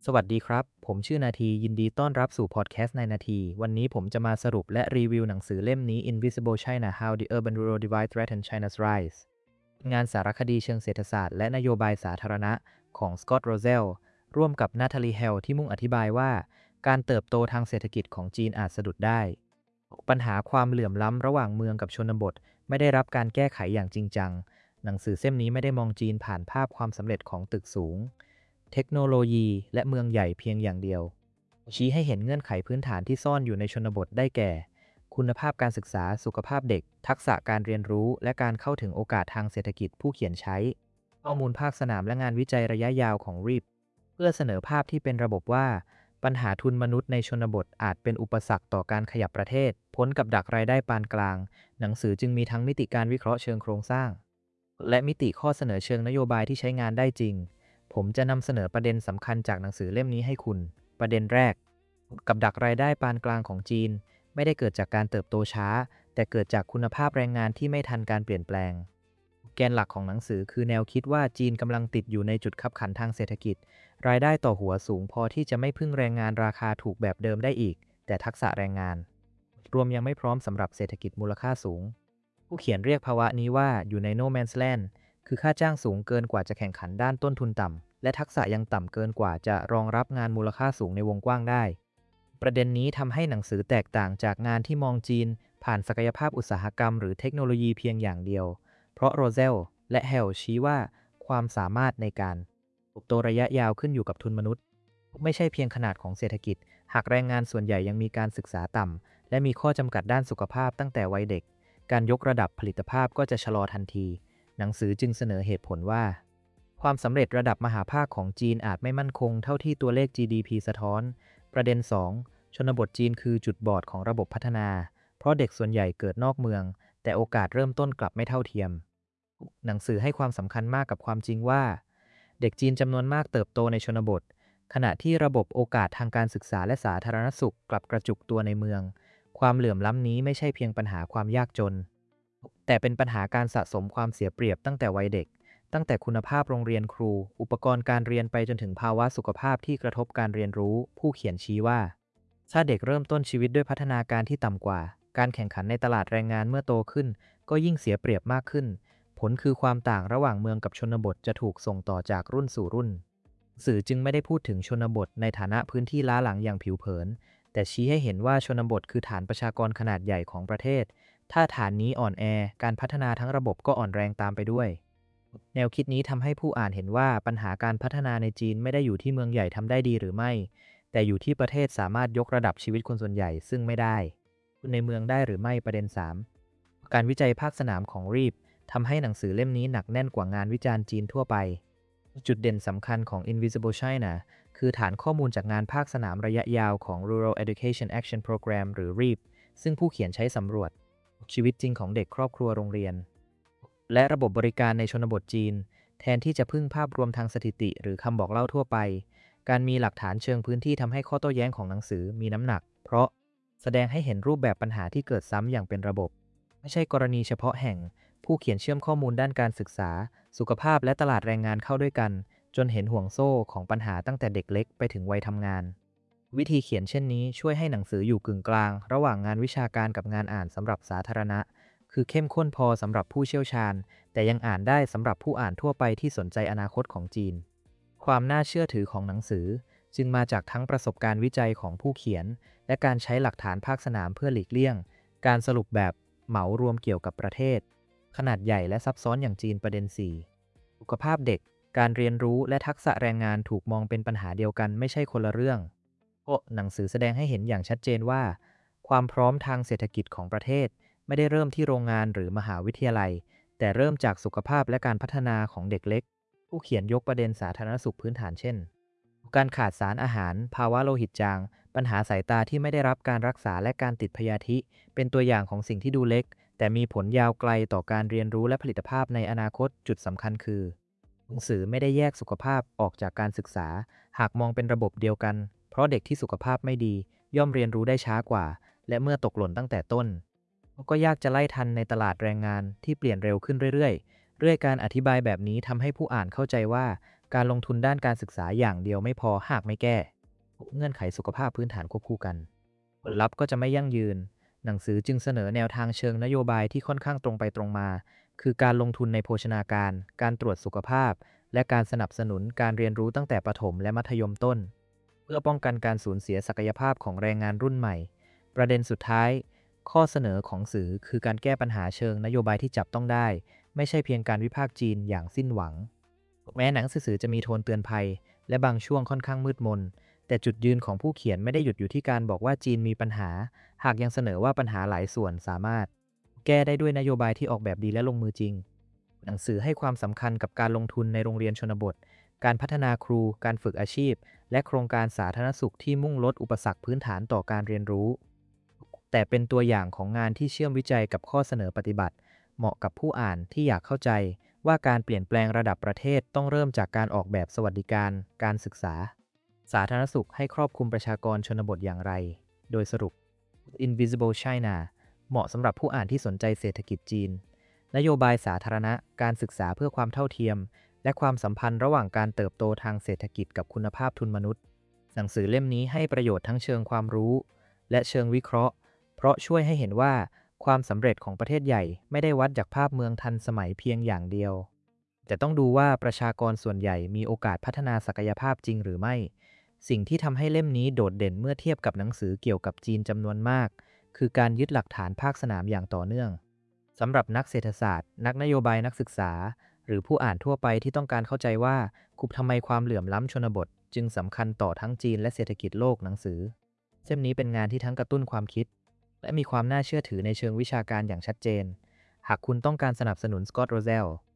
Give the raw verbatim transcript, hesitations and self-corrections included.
สวัสดีครับ ผมชื่อนาทียินดีต้อนรับสู่พอดแคสต์ในนาที วันนี้ผมจะมาสรุปและรีวิวหนังสือเล่มนี้ Invisible China How the Urban Rural Divide Threatens China's Rise งานสารคดีเชิงเศรษฐศาสตร์และนโยบายสาธารณะของสกอตต์โรเซลร่วมกับนาธาลีเฮลที่มุ่งอธิบายว่าการเติบโตทางเศรษฐกิจของจีนอาจสะดุดได้ปัญหาความเหลื่อมล้ำระหว่างเมืองกับชนบทไม่ได้รับการแก้ไขอย่างจริงจังหนังสือเล่มนี้ไม่ได้มองจีนผ่านภาพความสำเร็จของตึกสูงเทคโนโลยีและเมืองใหญ่เพียงอย่างเดียวชี้ให้เห็นเงื่อนไขพื้นฐานที่ซ่อนอยู่ในชนบทได้แก่ คุณภาพการศึกษาสุขภาพเด็กทักษะการเรียนรู้และการเข้าถึงโอกาสทางเศรษฐกิจผู้เขียนใช้ข้อมูลภาคสนามและงานวิจัยระยะยาวของรีบเพื่อเสนอภาพที่เป็นระบบว่าปัญหาทุนมนุษย์ในชนบทอาจเป็นอุปสรรคต่อการขยับประเทศพ้นกับดักรายได้ปานกลางหนังสือจึงมีทั้งมิติการวิเคราะห์เชิงโครงสร้างและมิติข้อเสนอเชิงนโยบายที่ใช้งานได้จริงผมจะนำเสนอประเด็นสำคัญจากหนังสือเล่มนี้ให้คุณประเด็นแรกกับดักรายได้ปานกลางของจีนไม่ได้เกิดจากการเติบโตช้าแต่เกิดจากคุณภาพแรงงานที่ไม่ทันการเปลี่ยนแปลงแกนหลักของหนังสือคือแนวคิดว่าจีนกำลังติดอยู่ในจุดคับขันทางเศรษฐกิจรายได้ต่อหัวสูงพอที่จะไม่พึ่งแรงงานราคาถูกแบบเดิมได้อีกแต่ทักษะแรงงานรวมยังไม่พร้อมสำหรับเศรษฐกิจมูลค่าสูงผู้เขียนเรียกภาวะนี้ว่าอยู่ใน no man's land คือค่าจ้างสูงเกินกว่าจะแข่งขันด้านต้นทุนต่ำและทักษะยังต่ำเกินกว่าจะรองรับงานมูลค่าสูงในวงกว้างได้ประเด็นนี้ทำให้หนังสือแตกต่างจากงานที่มองจีนผ่านศักยภาพอุตสาหกรรมหรือเทคโนโลยีเพียงอย่างเดียวเพราะโรเซลและเฮลชี้ว่าความสามารถในการเติบโตระยะยาวขึ้นอยู่กับทุนมนุษย์ไม่ใช่เพียงขนาดของเศรษฐกิจหากแรงงานส่วนใหญ่ยังมีการศึกษาต่ำและมีข้อจำกัดด้านสุขภาพตั้งแต่วัยเด็กการยกระดับผลิตภาพก็จะชะลอทันทีหนังสือจึงเสนอเหตุผลว่าความสำเร็จระดับมหาภาคของจีนอาจไม่มั่นคงเท่าที่ตัวเลข จี ดี พี สะท้อนประเด็นสองชนบทจีนคือจุดบอดของระบบพัฒนาเพราะเด็กส่วนใหญ่เกิดนอกเมืองแต่โอกาสเริ่มต้นกลับไม่เท่าเทียมหนังสือให้ความสำคัญมากกับความจริงว่าเด็กจีนจำนวนมากเติบโตในชนบทขณะที่ระบบโอกาสทางการศึกษาและสาธารณสุขกลับกระจุกตัวในเมืองความเหลื่อมล้ำนี้ไม่ใช่เพียงปัญหาความยากจนแต่เป็นปัญหาการสะสมความเสียเปรียบตั้งแต่วัยเด็กตั้งแต่คุณภาพโรงเรียนครูอุปกรณ์การเรียนไปจนถึงภาวะสุขภาพที่กระทบการเรียนรู้ผู้เขียนชี้ว่าถ้าเด็กเริ่มต้นชีวิตด้วยพัฒนาการที่ต่ำกว่าการแข่งขันในตลาดแรงงานเมื่อโตขึ้นก็ยิ่งเสียเปรียบมากขึ้นผลคือความต่างระหว่างเมืองกับชนบทจะถูกส่งต่อจากรุ่นสู่รุ่นสื่อจึงไม่ได้พูดถึงชนบทในฐานะพื้นที่ล้าหลังอย่างผิวเผินแต่ชี้ให้เห็นว่าชนบทคือฐานประชากรขนาดใหญ่ของประเทศถ้าฐานนี้อ่อนแอการพัฒนาทั้งระบบก็อ่อนแรงตามไปด้วยแนวคิดนี้ทำให้ผู้อ่านเห็นว่าปัญหาการพัฒนาในจีนไม่ได้อยู่ที่เมืองใหญ่ทำได้ดีหรือไม่แต่อยู่ที่ประเทศสามารถยกระดับชีวิตคนส่วนใหญ่ซึ่งไม่ได้ในเมืองได้หรือไม่ประเด็นสามการวิจัยภาคสนามของรีบทำให้หนังสือเล่มนี้หนักแน่นกว่างานวิจารณ์จีนทั่วไปจุดเด่นสำคัญของ Invisible China คือฐานข้อมูลจากงานภาคสนามระยะยาวของ Rural Education Action Program หรือ รีพ ซึ่งผู้เขียนใช้สำรวจชีวิตจริงของเด็กครอบครัวโรงเรียนและระบบบริการในชนบทจีนแทนที่จะพึ่งภาพรวมทางสถิติหรือคำบอกเล่าทั่วไปการมีหลักฐานเชิงพื้นที่ทำให้ข้อโต้แย้งของหนังสือมีน้ำหนักเพราะแสดงให้เห็นรูปแบบปัญหาที่เกิดซ้ำอย่างเป็นระบบไม่ใช่กรณีเฉพาะแห่งผู้เขียนเชื่อมข้อมูลด้านการศึกษาสุขภาพและตลาดแรงงานเข้าด้วยกันจนเห็นห่วงโซ่ของปัญหาตั้งแต่เด็กเล็กไปถึงวัยทำงานวิธีเขียนเช่นนี้ช่วยให้หนังสืออยู่กึ่งกลางระหว่างงานวิชาการกับงานอ่านสำหรับสาธารณะคือเข้มข้นพอสำหรับผู้เชี่ยวชาญแต่ยังอ่านได้สำหรับผู้อ่านทั่วไปที่สนใจอนาคตของจีนความน่าเชื่อถือของหนังสือจึงมาจากทั้งประสบการณ์วิจัยของผู้เขียนและการใช้หลักฐานภาคสนามเพื่อหลีกเลี่ยงการสรุปแบบเหมารวมเกี่ยวกับประเทศขนาดใหญ่และซับซ้อนอย่างจีนประเด็นสี่สุขภาพเด็กการเรียนรู้และทักษะแรงงานถูกมองเป็นปัญหาเดียวกันไม่ใช่คนละเรื่องเพราะหนังสือแสดงให้เห็นอย่างชัดเจนว่าความพร้อมทางเศรษฐกิจของประเทศไม่ได้เริ่มที่โรงงานหรือมหาวิทยาลัยแต่เริ่มจากสุขภาพและการพัฒนาของเด็กเล็กผู้เขียนยกประเด็นสาธารณสุขพื้นฐานเช่นการขาดสารอาหารภาวะโลหิตจางปัญหาสายตาที่ไม่ได้รับการรักษาและการติดพยาธิเป็นตัวอย่างของสิ่งที่ดูเล็กแต่มีผลยาวไกลต่อการเรียนรู้และผลิตภาพในอนาคตจุดสำคัญคือหนังสือไม่ได้แยกสุขภาพออกจากการศึกษาหากมองเป็นระบบเดียวกันเพราะเด็กที่สุขภาพไม่ดีย่อมเรียนรู้ได้ช้ากว่าและเมื่อตกหล่นตั้งแต่ต้นก็ยากจะไล่ทันในตลาดแรงงานที่เปลี่ยนเร็วขึ้นเรื่อยๆเรื่อยการอธิบายแบบนี้ทำให้ผู้อ่านเข้าใจว่าการลงทุนด้านการศึกษาอย่างเดียวไม่พอหากไม่แก้เงื่อนไขสุขภาพพื้นฐานควบคู่กันผลลัพธ์ก็จะไม่ยั่งยืนหนังสือจึงเสนอแนวทางเชิงนโยบายที่ค่อนข้างตรงไปตรงมาคือการลงทุนในโภชนาการการตรวจสุขภาพและการสนับสนุนการเรียนรู้ตั้งแต่ประถมและมัธยมต้นเพื่อป้องกันการสูญเสียศักยภาพของแรงงานรุ่นใหม่ประเด็นสุดท้ายข้อเสนอของสื่อคือการแก้ปัญหาเชิงนโยบายที่จับต้องได้ไม่ใช่เพียงการวิพากษ์จีนอย่างสิ้นหวังแม้หนังสือจะมีโทนเตือนภัยและบางช่วงค่อนข้างมืดมนแต่จุดยืนของผู้เขียนไม่ได้หยุดอยู่ที่การบอกว่าจีนมีปัญหาหากยังเสนอว่าปัญหาหลายส่วนสามารถแก้ได้ด้วยนโยบายที่ออกแบบดีและลงมือจริงหนังสือให้ความสำคัญกับการลงทุนในโรงเรียนชนบทการพัฒนาครูการฝึกอาชีพและโครงการสาธารณสุขที่มุ่งลดอุปสรรคพื้นฐานต่อการเรียนรู้แต่เป็นตัวอย่างของงานที่เชื่อมวิจัยกับข้อเสนอปฏิบัติเหมาะกับผู้อ่านที่อยากเข้าใจว่าการเปลี่ยนแปลงระดับประเทศต้องเริ่มจากการออกแบบสวัสดิการการศึกษาสาธารณสุขให้ครอบคลุมประชากรชนบทอย่างไรโดยสรุป Invisible China เหมาะสำหรับผู้อ่านที่สนใจเศรษฐกิจจีนนโยบายสาธารณะการศึกษาเพื่อความเท่าเทียมและความสัมพันธ์ระหว่างการเติบโตทางเศรษฐกิจกับคุณภาพทุนมนุษย์หนังสือเล่มนี้ให้ประโยชน์ทั้งเชิงความรู้และเชิงวิเคราะห์เพราะช่วยให้เห็นว่าความสำเร็จของประเทศใหญ่ไม่ได้วัดจากภาพเมืองทันสมัยเพียงอย่างเดียวแต่ต้องดูว่าประชากรส่วนใหญ่มีโอกาสพัฒนาศักยภาพจริงหรือไม่สิ่งที่ทำให้เล่มนี้โดดเด่นเมื่อเทียบกับหนังสือเกี่ยวกับจีนจำนวนมากคือการยึดหลักฐานภาคสนามอย่างต่อเนื่องสำหรับนักเศรษฐศาสตร์นักนโยบายนักศึกษาหรือผู้อ่านทั่วไปที่ต้องการเข้าใจว่าคุบทำไมความเหลื่อมล้ำชนบทจึงสำคัญต่อทั้งจีนและเศรษฐกิจโลกหนังสือเล่มนี้เป็นงานที่ทั้งกระตุ้นความคิดและมีความน่าเชื่อถือในเชิงวิชาการอย่างชัดเจนหากคุณต้องการสนับสนุนสกอตต์ โรเซล